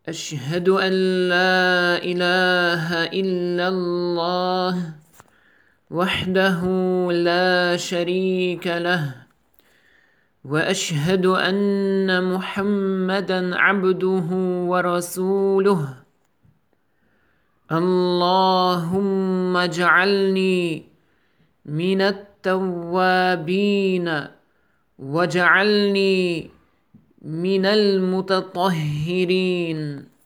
أشهد أن لا إله إلا الله وحده لا شريك له، وأشهد أن محمدًا عبده ورسوله. اللهم اجعلني من التوابين واجعلني من المتطهرين.